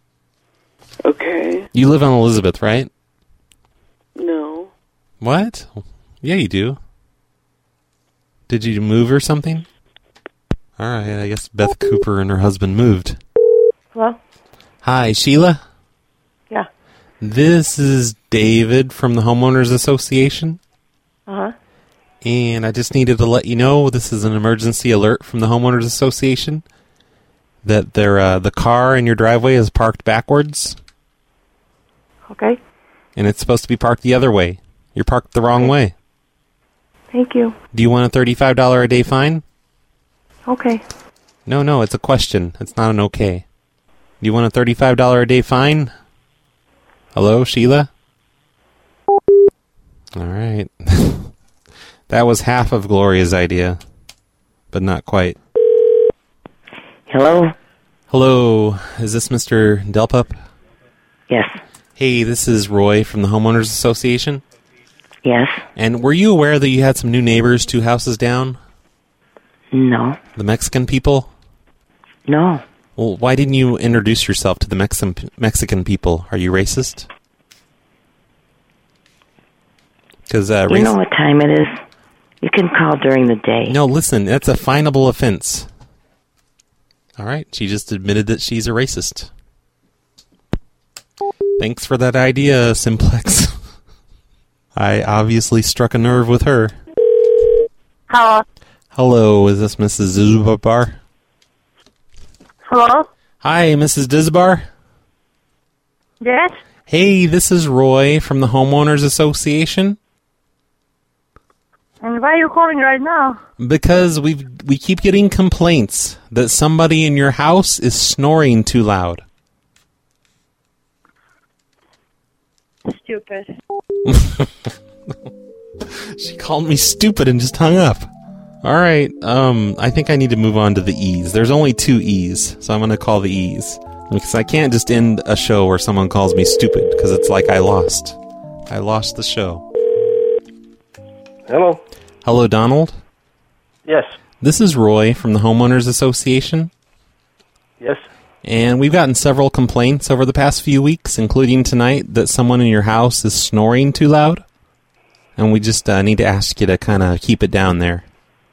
S23: Okay.
S7: You live on Elizabeth, right?
S23: No.
S7: What? Yeah, you do. Did you move or something? All right, I guess Beth Cooper and her husband moved.
S5: Hello?
S7: Hi, Sheila?
S5: Yeah.
S7: This is David from the Homeowners Association.
S5: Uh-huh.
S7: And I just needed to let you know this is an emergency alert from the Homeowners Association that their uh, the car in your driveway is parked backwards.
S5: Okay.
S7: And it's supposed to be parked the other way. You're parked the wrong way.
S5: Thank you.
S7: Do you want a thirty-five dollars a day fine?
S5: Okay.
S7: No, no, it's a question. It's not an okay. Do you want a thirty-five dollars a day fine? Hello, Sheila? All right. That was half of Gloria's idea, but not quite.
S24: Hello?
S7: Hello, is this Mister Delpup?
S24: Yes.
S7: Hey, this is Roy from the Homeowners Association.
S24: Yes.
S7: And were you aware that you had some new neighbors two houses down?
S24: No.
S7: The Mexican people?
S24: No.
S7: Well, why didn't you introduce yourself to the Mexican Mexican people? Are you racist? Because uh,
S24: you know what time it is? You can call during the day.
S7: No, listen, that's a finable offense. All right, she just admitted that she's a racist. Thanks for that idea, Simplex. I obviously struck a nerve with her.
S5: Hello?
S7: Hello, is this Missus Zubabar?
S5: Hello?
S7: Hi, Missus Dizbar.
S5: Yes?
S7: Hey, this is Roy from the Homeowners Association.
S5: And why are you calling right now?
S7: Because we we keep getting complaints that somebody in your house is snoring too loud.
S5: Stupid.
S7: She called me stupid and just hung up. All right, um, I think I need to move on to the E's. There's only two E's, so I'm going to call the E's. Because I can't just end a show where someone calls me stupid, because it's like I lost. I lost the show.
S25: Hello.
S7: Hello, Donald?
S25: Yes.
S7: This is Roy from the Homeowners Association.
S25: Yes.
S7: And we've gotten several complaints over the past few weeks, including tonight, that someone in your house is snoring too loud. And we just uh, need to ask you to kind of keep it down there.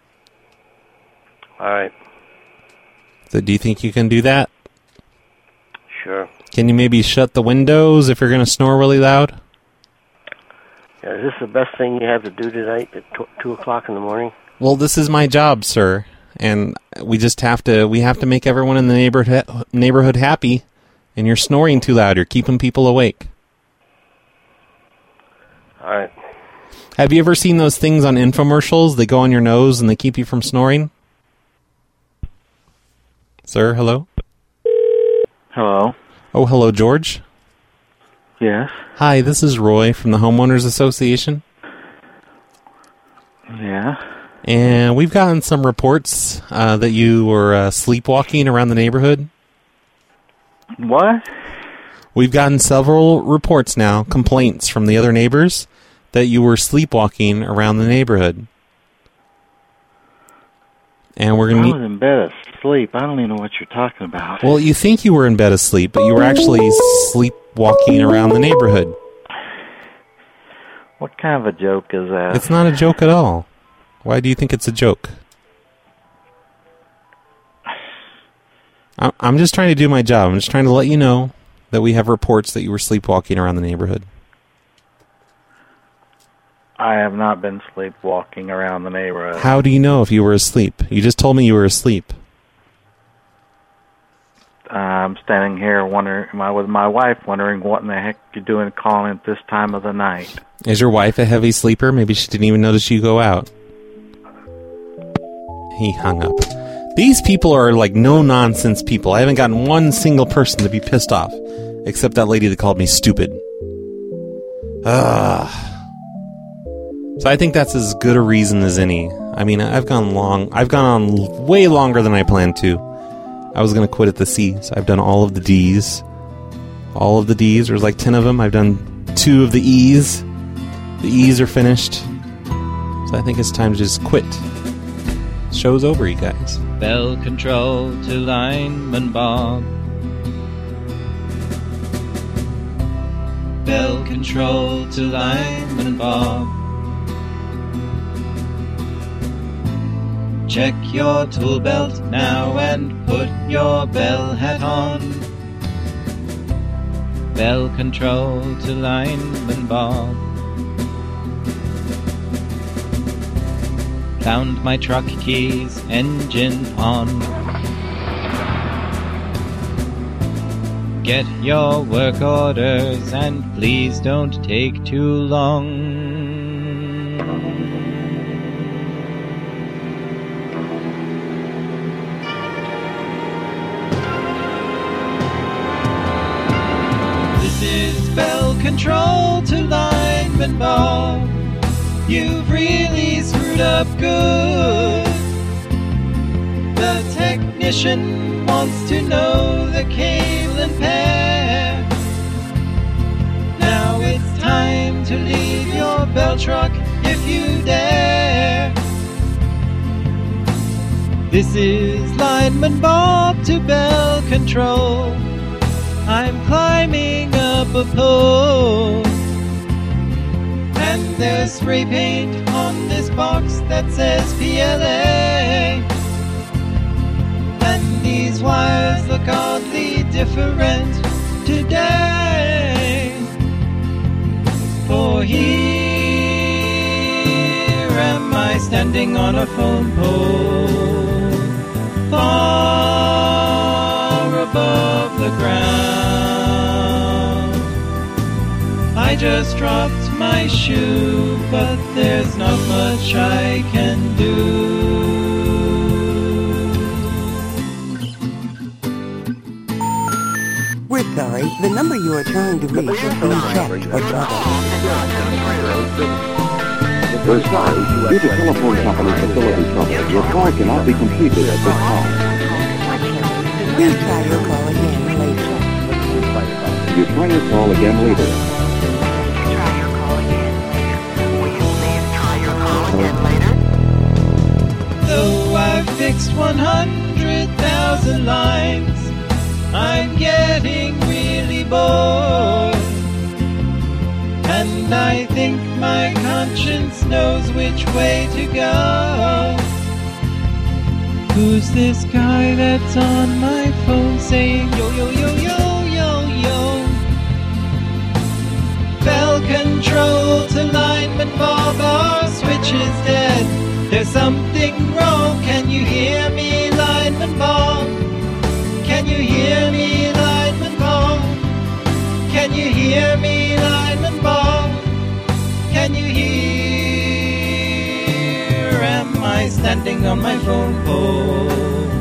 S1: All right.
S7: So do you think you can do that?
S1: Sure.
S7: Can you maybe shut the windows if you're going to snore really loud?
S1: Yeah, is this the best thing you have to do tonight at t- two o'clock in the morning?
S7: Well, this is my job, sir. And we just have to, we have to make everyone in the neighborhood neighborhood happy. And you're snoring too loud. You're keeping people awake.
S1: All right.
S7: Have you ever seen those things on infomercials? They go on your nose and they keep you from snoring? Sir, hello?
S16: Hello.
S7: Oh, hello, George.
S16: Yes.
S7: Hi, this is Roy from the Homeowners Association.
S16: Yeah.
S7: And we've gotten some reports uh, that you were uh, sleepwalking around the neighborhood.
S16: What?
S7: We've gotten several reports now, complaints from the other neighbors, that you were sleepwalking around the neighborhood. And we're going
S16: I
S7: to
S16: was in bed asleep. I don't even know what you're talking about.
S7: Well, you think you were in bed asleep, but you were actually sleepwalking around the neighborhood.
S16: What kind of a joke is that?
S7: It's not a joke at all. Why do you think it's a joke? I- I'm just trying to do my job. I'm just trying to let you know that we have reports that you were sleepwalking around the neighborhood.
S16: I have not been sleepwalking around the neighborhood.
S7: How do you know if you were asleep? You just told me you were asleep.
S16: I'm standing here wondering, my, with my wife wondering what in the heck you're doing calling at this time of the night.
S7: Is your wife a heavy sleeper? Maybe she didn't even notice you go out. He hung up. These people are like no-nonsense people. I haven't gotten one single person to be pissed off, except that lady that called me stupid. Ugh. So I think that's as good a reason as any. I mean, I've gone long. I've gone on way longer than I planned to. I was going to quit at the C, so I've done all of the D's. All of the D's. There's like ten of them. I've done two of the E's. The E's are finished. So I think it's time to just quit. Show's over, you guys.
S2: Bell control to lineman Bob. Bell control to lineman Bob. Check your tool belt now and put your bell hat on. Bell control to lineman Bob. Found my truck keys, engine on. Get your work orders and please don't take too long. This is bell control to lineman Bob. You've really screwed up good. The technician wants to know the cable and pair. Now it's time to leave your bell truck if you dare. This is lineman Bob to bell control. I'm climbing up a pole. And there's spray paint on this box that says P L A. And these wires look oddly different today. For here am I standing on a phone pole, far above the ground. I just dropped my shoe, but there's not much I can do.
S3: We're sorry, the number you are trying to reach has been checked or troubled.
S6: We're sorry, due to telephone company facility trouble, your call cannot be completed at this time.
S3: Please try your call again later.
S6: You try your call again later.
S2: Though I've fixed one hundred thousand lines, I'm getting really bored, and I think my conscience knows which way to go. Who's this guy that's on my phone saying yo yo yo yo yo yo? Bell control to lineman Bob, our switch is dead. There's something wrong, can you hear me, lineman Bob? Can you hear me, lineman Bob? Can you hear me, lineman Bob? Can you hear? Am I standing on my phone pole?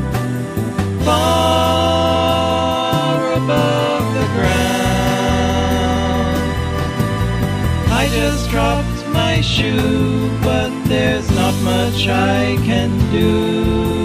S2: Far above the ground. I just dropped my shoe, but there's not much I can do.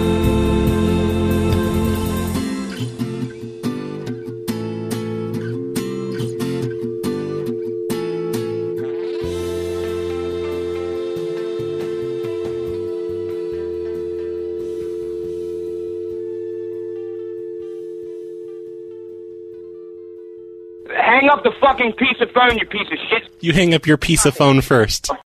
S4: Hang up the fucking piece of phone, you piece of shit.
S7: You hang up your piece of phone first.